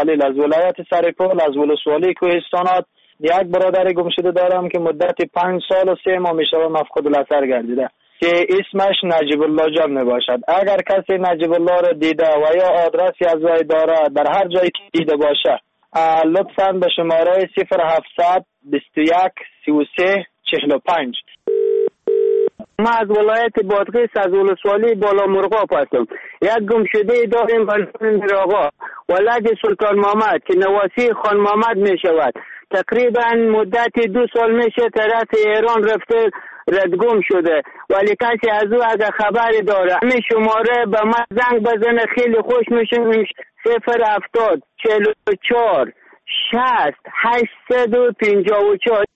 خلیل از ولایت سرپل از ولسوالی کوهستانات یک برادر گم شده دارم که مدت 5 سال و 3 ماه میشه مفقود الاثر گردیده که اسمش نجیب الله جان می باشد. اگر کسی نجیب الله را دیده و یا آدرسی از وی داره در هر جایی که دیده باشه لطفاً به شماره 0700 21 33 45. ما از ولایت بادغیس از ولسوالی بالا مرغاب هستم. یک گمشده داریم به نام میرآقا ولد سلطان محمد که نواسی خان محمد می شود. تقریبا مدت 2 سال میشه طرف ایران رفته ردگم شده ولی کسی از او اگر خبری داره همین شماره به من زنگ بزنه خیلی خوش میشه. 070 44 60 854.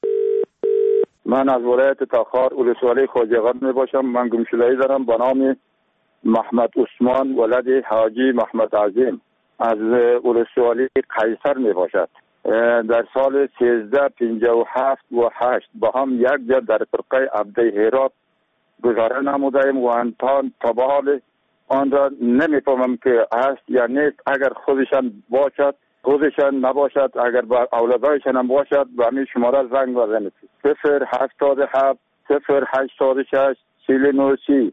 من از ولایت تاخار ولسوالی خوجقان می باشم. من گمشده‌ای دارم به نام محمد عثمان ولد حاجی محمد عظیم از ولسوالی قیصر می باشد. در سال 1357 و 8 با هم یک جا در فرقه عبده هرات گذاره نمودیم و انتان تبال آن را نمیفهمم که هست یا نیست. اگر خودشان باشد خودشان نباشد اگر با اولادایشان هم باشد به همین شماره زنگ بزنید 087 086 4930.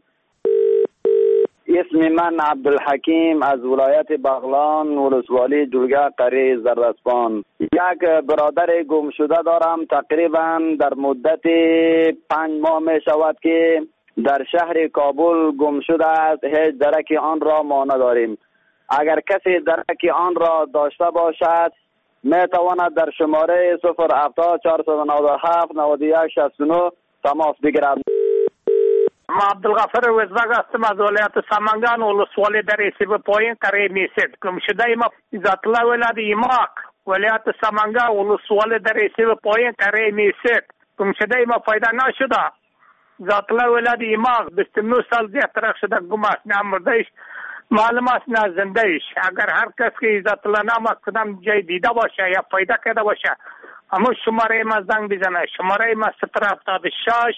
اسم من عبدالحکیم از ولایت بغلان ولسوالی جلگه قریه زرسپان. یک برادر گم شده دارم تقریبا در مدت 5 ماه می شود که در شهر کابل گم شده است. هیچ درک آن را ما نداریم. اگر کسی درک آن را داشته باشد می تواند در شماره 070 497 91 69 تماس بگیرد. ما عبدالغفر وزبگ هستم از ولایت سمنگان ولسوالی در سیب پایین قریه میسید. گم شده ما ذات الله ولد ایماق ولایت سمنگان ولسوالی در سیب پایین قریه میسید. گم شده ما پیدا نشده. ذات الله ولد ایماق 29 سال زیادتر شده گم است. نه مردهش معلوم است نه زندهش. اگر هر کس که ذات الله نام کدام جای دیده باشه یا پیدا کرده باشه اما شماره ما زنگ بزنه. شماره ما 076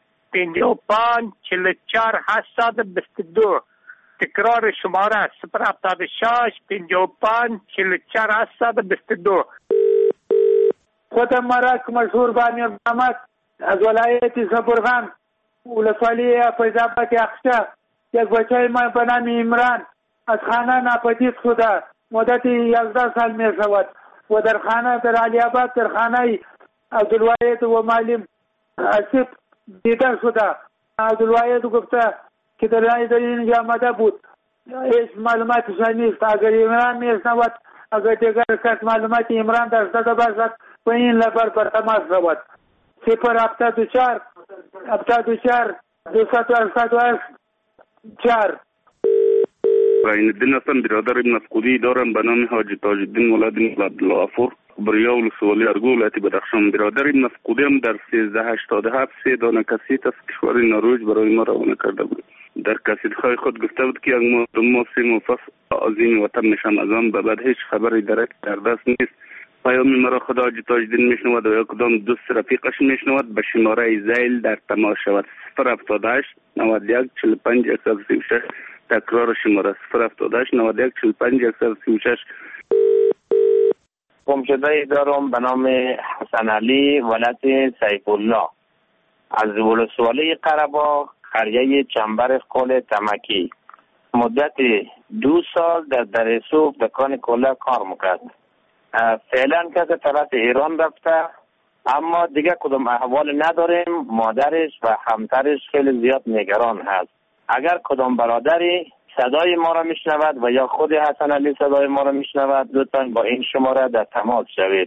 55 44 822. تکرار شماره 076 55 44 822. خودم مرک مشهور بانی محمد از ولایت زبرغان ولسوالی فیض‌آباد اخشا. یک بچه ما به نام عمران از خانه ناپدید شده مدت 11 سال می شود و در خانه در علی آباد در خانه عبدالواحد و معلم اسیب دیده شده. عبدالواحد گفته که در اینجا آمده بود. هیچ معلوماتش نیست. اگر عمران میشنود اگر دیگر کس معلومات عمران داشته باشد و این لبر پر تماس شود 074 74 288 4. این الدین هستم برادر مفقودی دارم به نام حاجی تاج الدین ولد عبدالغفور بریا ولسوالی ارگو ولایت بدخشان. برادر مفقودی هم در 1387 3 دانه کسیت از کشور نروژ برای ما روانه کرده بود. در کسیت‌های خود گفته بود که یک ماه 2 ماه 3 ماه پس از این وطن میشم. از آن به بعد هیچ خبری درک در دست نیست. پیام مرا خدا حاجی تاج الدین میشنود و یا کدام دوست رفیقش میشنود به شماره زیل در تماس شود 078 91 45 136. تکرار شماره 078 91 45 136. گمشده دارم به نام حسن علی ولد سیف الله از ولسوالی قره‌باغ قریه چنبر قل تمکی. مدت 2 سال در درسوب دکان کلا کار میکرد. فعلا کسی طرف ایران رفته اما دیگه کدام احوال نداریم. مادرش و همسرش خیلی زیاد نگران هست. اگر کدام برادری صدای ما را میشنود و یا خود حسن علی صدای ما را میشنود لطفاً با این شماره در تماس شوید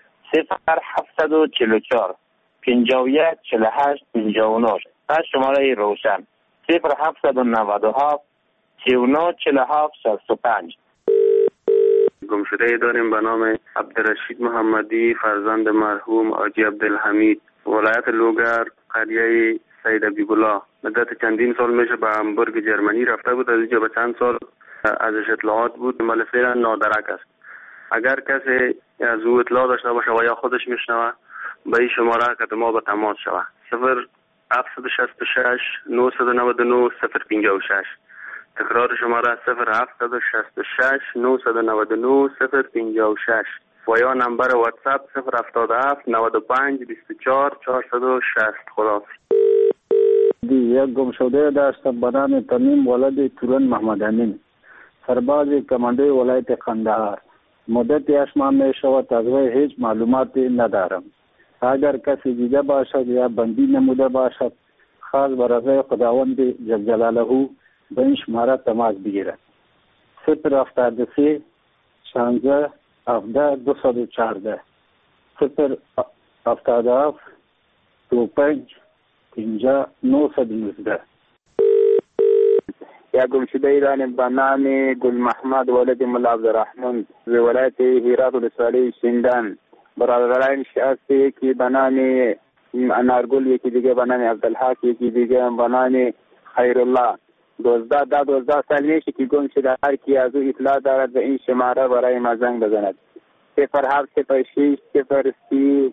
0744 51 48 59. از شماره روشن 0797 39 47 65. گمشده داریم به نام عبدالرشید محمدی فرزند مرحوم حاجی عبدالحمید ولایت لوگر قریه سید عبیب‌الله. مدت چندین سال میشه به همبورگ جرمنی رفته بود. از اینجا به چند سال ازش اطلاعات بود ولی فعلا نادرک است. اگر کسی از او اطلاع داشته باشه و یا خودش میشنوه به این شماره که ما به تماس شوه 0766 999 056 تکرار شماره 0766 999 056 و یا نمبر واتساپ 077 95 24 460. خدا. یک گمشده داشتم به نام تمیم ولد تورن محمد امین، سرباز کمانده ولایت قندهار. مدت 8 ماه می شود از وی هیچ معلوماتی ندارم. اگر کسی دیده باشد یا بندی نموده باشد خاص برای خداوند جل جلاله به این شماره تماس بگیرد. 073 16 17 214 077 25 50 919. یا گمشده ایران به نام گل محمد ولد ملا عبدالرحمن ز ولایت هرات ولسوالی شینگان. برادران شخصی که به نام انارگل، یکی دیگه به نام عبدالحق، یکی دیگه به نام خیرالله. 12 سال میشه که گم شده. هر کی از او اطلاع دارد به این شماره برای ما زنگ بزند. 0706 03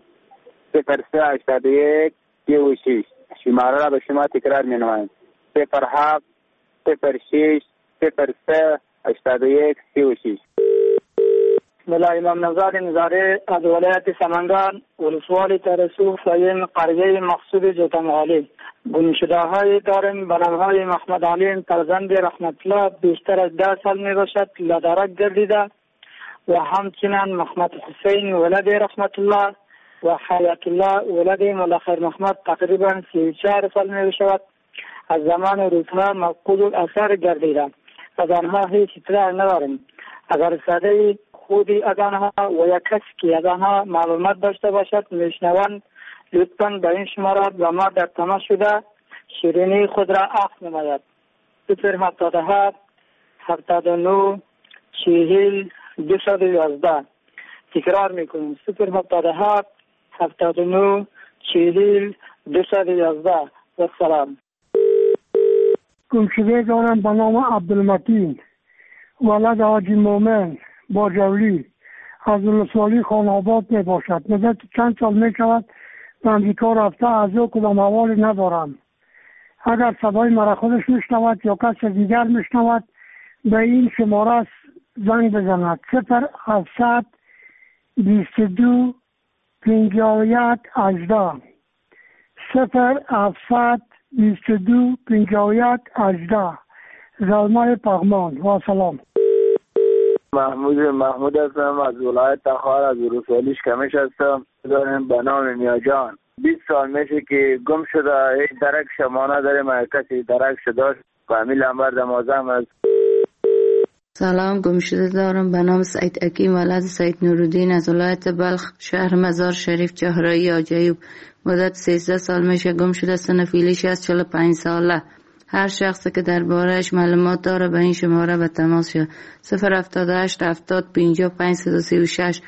81 36. شماره را به شما تکرار می نمایم. 07 06 03 81 36. ملا امام نزار نزاره از ولایت سمنگان ولسوالی ترسوخ سایم قریه مقصود جوتمغالی. گمشده های داریم به نامهای محمد علیم فرزند رحمت الله بیشتر از 10 سال می باشد لدرک گردیده و همچنین محمد حسین ولد رحمت الله و حیات الله ولد ملا خیر محمد تقریبا 34 سال می باشد. از زمان روزها مفقود الاثر گردیده. از آنها هیچ اطلاع نداریم. اگر صدای خودی از آنها و یک کسی که از آنها معلومات داشته باشد میشنوند لطفاً به این شماره با ما در تماس شده شیرینی خود را عفو نماید. 077 79 40 211. تکرار میکنیم 077 79 40 211. و سلام. گمشده دارم به نام عبدالمتین ولد حاجی مومن باجولی از ولسوالی خانآباد می باشد. مدت چند سال می شود به امریکا رفته، از او کدام حوالی ندارم. اگر صدای مرا خودش میشنود یا کس دیگر میشنود به این شماره زنگ بزند. 0700 22 51 18 0700 22 51 18. زلمه پغمان. و سلام. محمود هستم از ولایت تخار، از ولسوالی شکمش هستم. دارم به نام میاجان. 20 سال میشه که گم شده. هیچ درک شما نداریم. اگر کسی درک شده فامیل نمبر دمازم است. سلام، گمشده دارم به نام سعید حکیم ولد سعید نورالدین از ولایت بلخ شهر مزار شریف جهرایی آجایوب. مدت 13 سال میشه گم شده. سن فعلیش از 45 ساله. هر شخصی که درباره‌اش معلومات داره به این شماره به تماس شد. 078 70 55 136.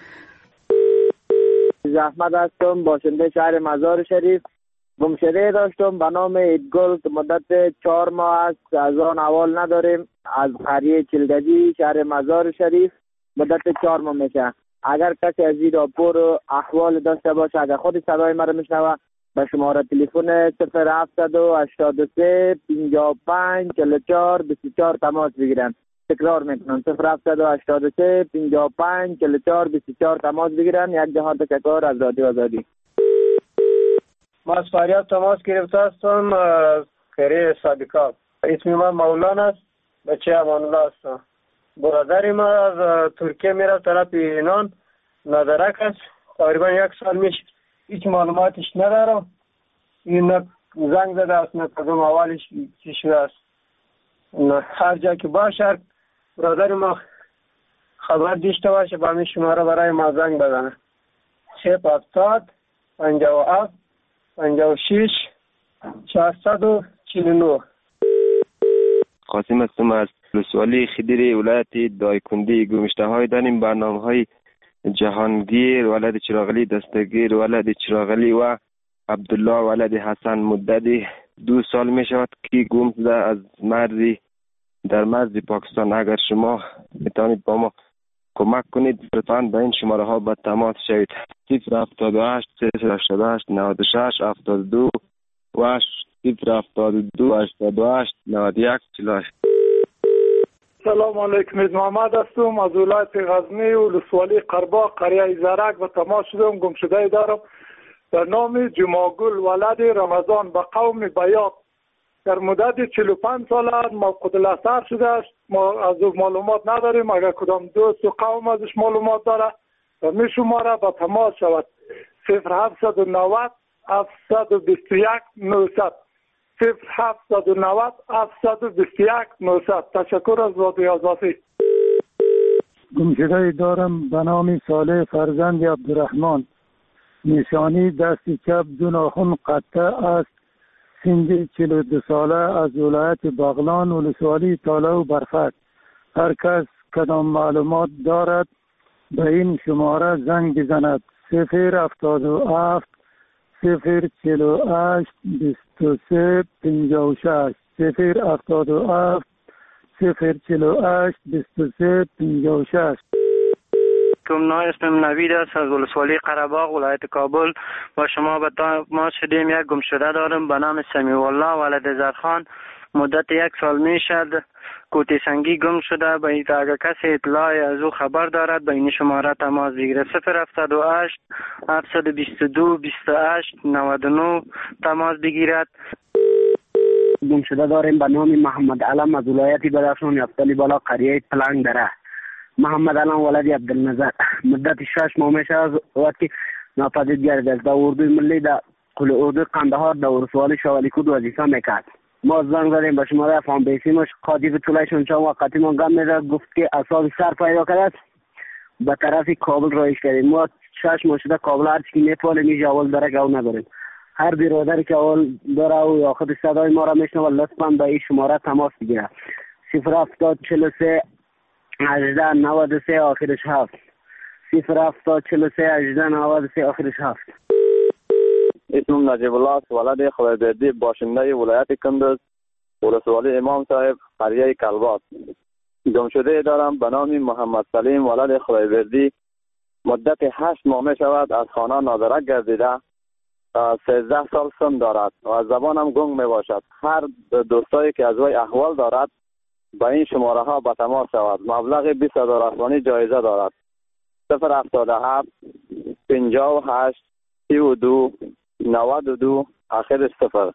احمد هستم، باشنده شهر مزار شریف. گمشده داشتم به نام ایدگل که مدت 4 ماه است. از آن احوال نداریم. از قریه چلگجی شهر مزار شریف مدت 4 ماه میشه. اگر کسی از این راپور احوال داشته باشه، اگر خود صدای مرا میشنوه، به شماره تلفن 0783 55 44 24 تماس بگیرن. تکرار میکنم 0783 55 44 24 تماس بگیرن. یک جهان تشکر از رادیو آزادی. ما از فریاد تماس گرفته هستم از خیریه صادقات. اسم من مولانا است، بچه امان الله هستم. برادر ما از ترکیه میره طرف ایران، ندرک است. تقریبا 1 سال میشه. هیچ معلوماتش ندارم. این زنگ زده است، نه کدوم اولش چی شده است. هر جا که باشه برادر ما خبر داشته باشه با همین شماره برای ما زنگ بزنه. 070 57 56 449. قاسم هستم از ولسوالی خدیری ولایت دایکندی. گمشته های داریم برنامه های جهانگیر ولد چراغلی دستگیر ولد چراغلی و عبدالله ولد حسن. مدت 2 سال می شود که گم شده از مرزی در مرز پاکستان. اگر شما میتونید با ما کمک کنید لطفاً به این شماره ها به تماس شوید. 078 388 96 72 و 072 88 91 48. سلام علیکم. محمد هستم از ولایت غزنی ولسوالی قرباق قریه زرک به تماس شدم. گمشده دارم به نام جماگل ولد رمضان به قوم بیات. در مدت 45 سال موقود الاثر شده است. ما از او معلومات نداریم. اگر کدام دوست و قوم ازش معلومات داره و می شماره به تماس شود 0790 721 900 0790 721 900. تشکر از رادیوی آزادی. گمشده دارم به نام صالح فرزند عبدالرحمن. نشانی دست چپ دو ناخن قطع است. سن 42 ساله از ولایت بغلان ولسوالی تالا و برفک. هر کس کدام معلومات دارد به این شماره زنگ بزند 077 048 23 56 077 048 23 56. اسمم نوید است از ولسوالی قره‌باغ ولایت کابل. با شما به تماس شدیم. یک گمشده دارم به نام سمیع الله ولد زرخان. مدت 1 سال می شد کوتی سنگی گم شده. به این اگر کسی اطلاع از او خبر دارد به این شماره تماس بگیره 078 722 28 99 تماس بگیرد. گمشده داریم به نام محمد علم از ولایت بدخشان یفتلی بالا قریه پلنگ دره. محمد علم ولد عبدالنظر. مدت 6 ماه میشه از وقتی ناپدید گردید. در اردوی ملی در کل اردوی قندهار در ولسوالی شوالیکود وظیفه میکرد. ما زنگ زدیم به شماره فام بیسیمش قاضی به طولایشون چند وقتی ما گم میده گفت که اصاب سر پیدا کرد به طرف کابل رایش کردیم. ما 6 ماه شده کابل هر چی میپاله میشه اول داره گو نداریم. هر برادری که اول داره و یا خود صدای ما را میشنوه لطفا به این شماره تماس بگیره 070 43 18 93 آخرش 7 070 43 18 93 آخرش 7. اسمم نجیب الله است ولد خدایبردی باشنده ولایت کندز ولسوالی امام صاحب قریه کلباس. گمشده دارم به نام محمد سلیم ولد خدایبردی. مدت 8 ماه می شود از خانه نادرک گردیده. 13 سال سن دارد و از زبانم گنگ می باشد. هر دوستایی که از وی احوال دارد به این شماره ها به تماس شود. مبلغ 20,000 افغانی جایزه دارد 077 58 32 92 آخرش 0.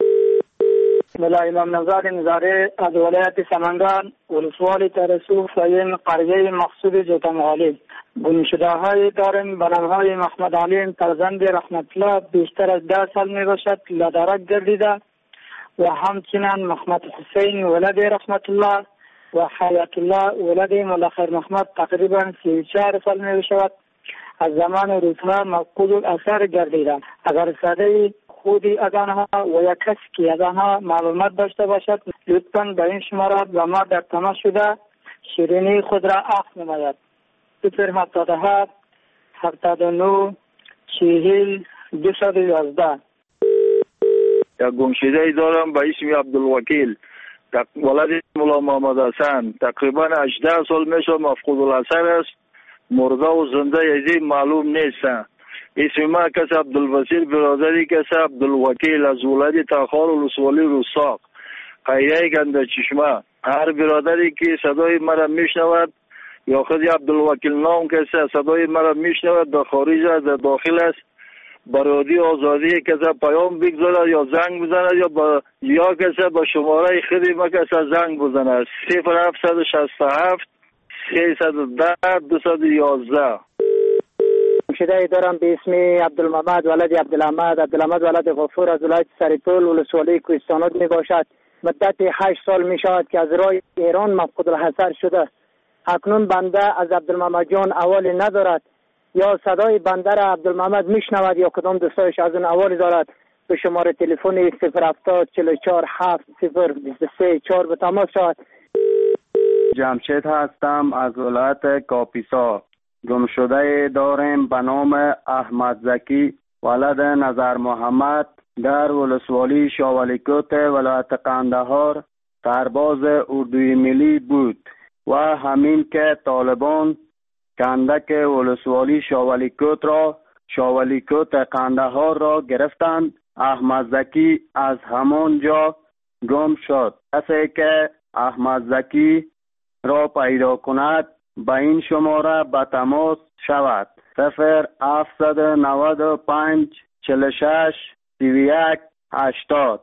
بسم الله. امام نزار نزاره از ولایت سمنگان ولسوالی ترسو فایم قریه مقصود جوتم غالی. گمشده های داریم به نامهای محمد علیم فرزند رحمت الله بیشتر از 10 سال می باشد لدرک گردیده و همچنین محمد حسین ولد رحمت الله و حیات الله ولد مولا خیر محمد تقریبا 34 سال می باشد. از زمان روزها مفقود الاثر گردیده. اگر صدای خودی از آنها و یا کسی که از آنها معلومات داشته باشد لطفاً به این شماره با ما در تماس شده شیرینی خود را عفو نماید 077 79 40 211. یک گمشده دارم به اسم عبدالوکیل ولد مولا محمد حسن. تقریبا 18 سال میشه مفقود الاثر است. مرده و زنده یزی معلوم نیستن. اسم ما کس عبدالبصیر برادری کس عبدالوکیل از ولایت تاخار ولسوالی رستاق قریه گنده چشمه. هر برادری که صدای مرا میشنود یا خود عبدالوکیل نام کسی صدای مرا میشنود در خارج از داخل است برادی آزادی کسی پیام بگذارد یا زنگ بزند یا کسی به شماره خودی ما کسی زنگ بزند 0767 310 211. گمشده دارم به اسم عبدالمحمد ولد عبدالحمد ولد غفور از ولایت سریپول ولسوالی کوهستانات می باشد. مدت 8 سال می شود که از راه ایران مفقود الحضر شده. اکنون بنده از عبدالمحمد جان اوالی ندارد یا صدای بنده را عبدالمحمد میشنود یا کدام دوستایش از اون اوالی دارد به شماره تلفن 070 44 7 023 4 به تماس شود. جمشید هستم از ولایت کاپیسا. گمشده داریم به نام احمد زکی ولد نظر محمد در ولسوالی شاولیکوت ولایت قندهار سرباز اردوی ملی بود و همین که طالبان کندک ولسوالی شاولیکوت را شاولیکوت قندهار را گرفتند احمد زکی از همان جا گم شد. کسی که احمد زکی را پیدا کند به این شماره به تماس شود. 0795 46 31 80.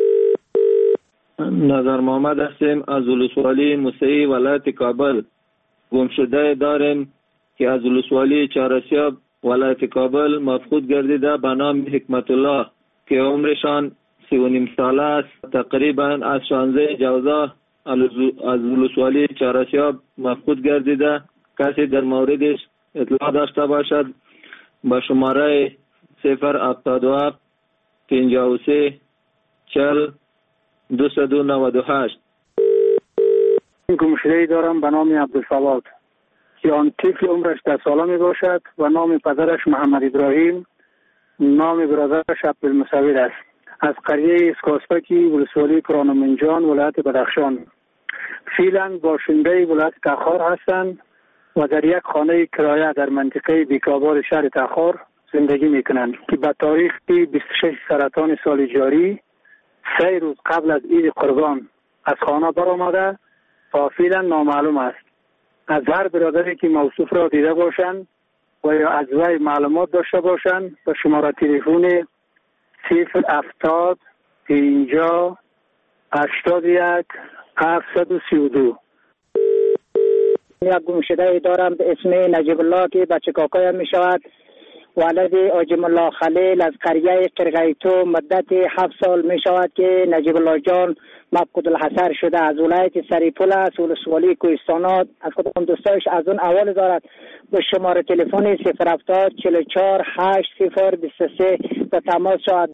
نظر محمد هستیم از ولسوالی موسعی ولایت کابل. گمشده داریم که از ولسوالی چهارسیاب ولایت کابل مفقود گردیده به نام حکمت الله که عمرشان 39 ساله است. تقریبا از 16 جوزا از ولسوالی چهارسیاب مفقود گردیده. کسی در موردش اطلاع داشته باشد با شماره 077 53 40 298. گمشده‌ای دارم به نام عبدالصواد که آن طفل عمرش 10 ساله می باشد و نام پدرش محمد ابراهیم، نام برادرش عبدالمصور است. از قریه اسکاسپکی ولسوالی کرانمنجان ولایت بدخشان. فعلا باشنده ولایت تخار هستند و در یک خانه کرایه در منطقه بیکابار شهر تخار زندگی می کنند که به تاریخ 26 سرطان سال جاری 3 روز قبل از عید قربان از خانه برآمده و فعلا نامعلوم است. از هر برادری که موصوف را دیده باشند و یا از وی معلومات داشته باشند به شماره تلفن 070 50 81 732. یک گمشده دارم به اسم نجیب الله که بچه کاکایم می شود. ولد آجم الله خلیل از قریه قرقیتو مدت 7 سال می شود که نجیب الله جان مفقود الحصر شده. از ولایت سریپول است، ولسوالی کوهستانات. از خودم دوستایش از اون اول دارد به شماره تلفن 070 44 80 23 به تماس شود.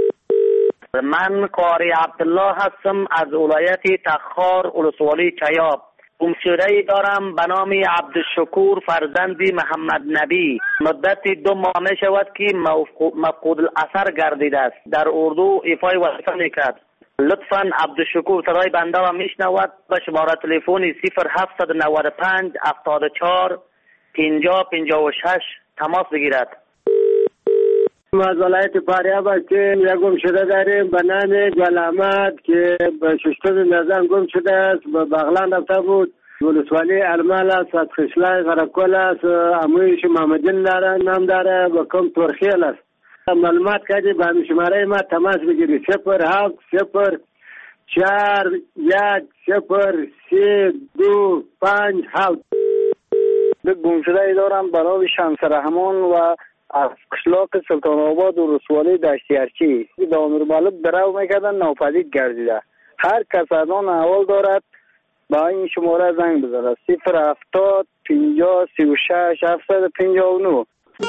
من قاری عبدالله هستم از ولایت تخار ولسوالی چیاب. گمشده‌ای دارم به نام عبدالشکور فرزندی محمد نبی. مدت 2 ماه می شود که مفقود الاثر گردیده است. در اردو ایفای وظیفه میکرد. لطفاً عبدالشکور صدای بنده را میشنود به شماره تلفن 0795 74 50 56 تماس بگیرد. از ولایت فاریاب هستیم. یک گمشده داریم به نام گل احمد که به ششتم نظام گم شده است. به بغلان رفته بود. ولسوالی ارمل است. از خشلای غرقل است. امویش محمدین داره نام داره و کم ترخیل است. معلومات کردی به همین شماره ما تماس بگیری 07 0 4 1 0 3 2 5 7. گمشده دارم به نام شمس رحمان و از قشلاق سلطان آباد و رسوالی دشتی ارچی به امیر مالک درو میکردن ناپدید گردیده. هر کس از آن احوال دارد با این شماره زنگ بزنه 070 50 36 759.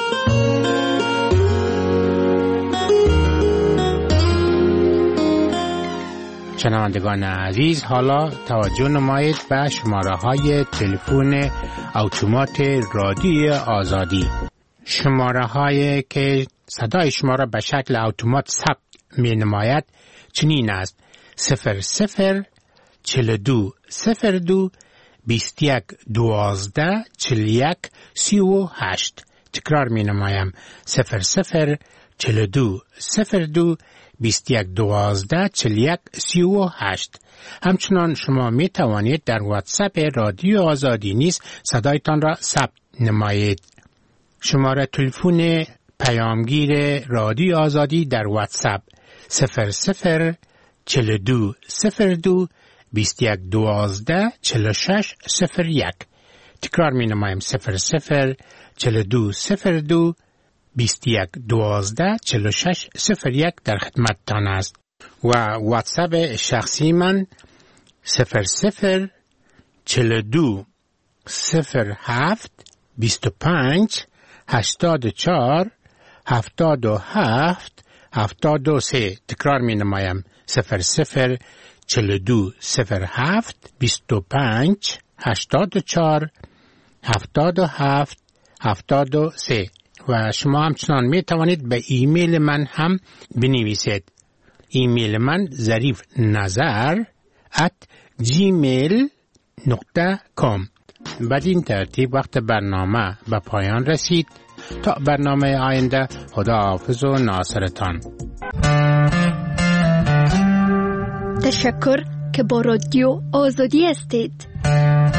شنوندگان عزیز، حالا توجه نمایید به شماره های تلفن اتومات رادیو آزادی. شماره هایی که صدای شما را به شکل اتومات ثبت می نماید چنین است: 00 42 02 21 12 41 38. تکرار می نمایم 00 42 02 21 12 41 38. همچنان شما می توانید در واتساپ رادیو آزادی نیز صدایتان را ثبت نمایید. شماره تلفن پیامگیر رادیو آزادی در واتساپ 00 42 02 21 12 46 01. تکرار می نمایم 00 42 02 21 12 46 01 در خدمتتان است. و واتساپ شخصی من 00 42 07 25 84 77 73. تکرار می نمایم 00 42 07 25 84 77 73. و شما همچنان می توانید به ایمیل من هم بنویسید. ایمیل من zarifnazar@gmail.com. بدین ترتیب وقت برنامه به پایان رسید. تا برنامه آینده، خداحافظ و ناصرتان. تشکر که با رادیو آزادی هستید.